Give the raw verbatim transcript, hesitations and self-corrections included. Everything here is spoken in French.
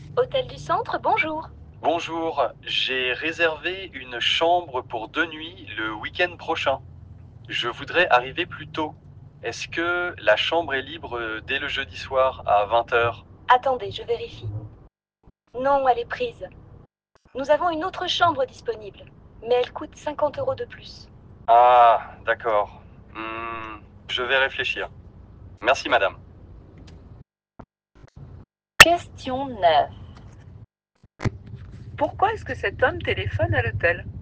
Hôtel du Centre, bonjour. Bonjour, j'ai réservé une chambre pour deux nuits le week-end prochain. Je voudrais arriver plus tôt. Est-ce que la chambre est libre dès le jeudi soir à vingt heures? Attendez, je vérifie. Non, elle est prise. Nous avons une autre chambre disponible, mais elle coûte cinquante euros de plus. Ah, d'accord. Hmm, je vais réfléchir. Merci madame. Question neuf. Pourquoi est-ce que cet homme téléphone à l'hôtel?